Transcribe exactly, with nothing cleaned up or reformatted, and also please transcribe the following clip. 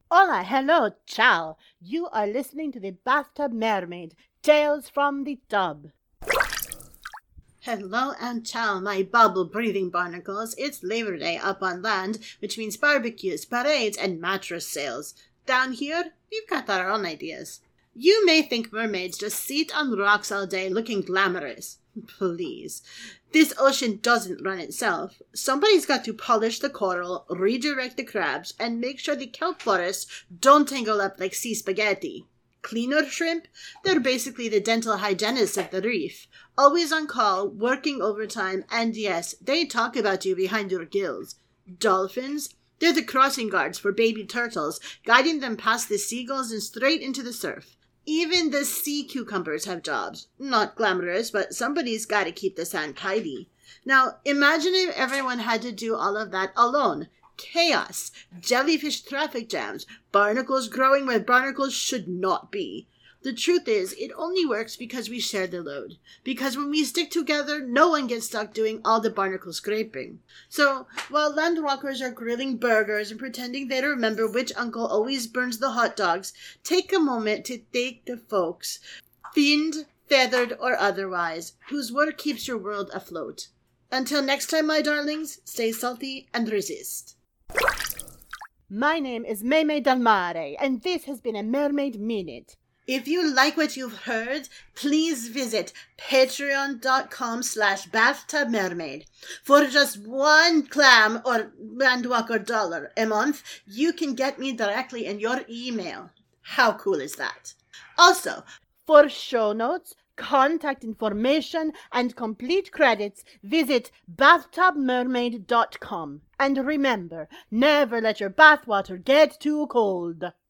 Hola, hello, ciao. You are listening to the Bathtub Mermaid, Tales from the Tub. Hello and ciao, my bubble-breathing barnacles. It's Labor Day up on land, which means barbecues, parades, and mattress sales. Down here, we've got our own ideas. You may think mermaids just sit on rocks all day looking glamorous. Please. This ocean doesn't run itself. Somebody's got to polish the coral, redirect the crabs, and make sure the kelp forests don't tangle up like sea spaghetti. Cleaner shrimp? They're basically the dental hygienists of the reef. Always on call, working overtime, and yes, they talk about you behind your gills. Dolphins? They're the crossing guards for baby turtles, guiding them past the seagulls and straight into the surf. Even the sea cucumbers have jobs. Not glamorous, but somebody's got to keep the sand tidy. Now, imagine if everyone had to do all of that alone. Chaos, jellyfish traffic jams, barnacles growing where barnacles should not be. The truth is, it only works because we share the load. Because when we stick together, no one gets stuck doing all the barnacle scraping. So, while landwalkers are grilling burgers and pretending they remember which uncle always burns the hot dogs, take a moment to thank the folks, fiend, feathered, or otherwise, whose work keeps your world afloat. Until next time, my darlings, stay salty and resist. My name is Meme Del Mare, and this has been a Mermaid Minute. If you like what you've heard, please visit patreon.com slash bathtubmermaid. For just one clam or landwalker dollar a month, you can get me directly in your email. How cool is that? Also, for show notes, contact information, and complete credits, visit bathtub mermaid dot com. And remember, never let your bathwater get too cold.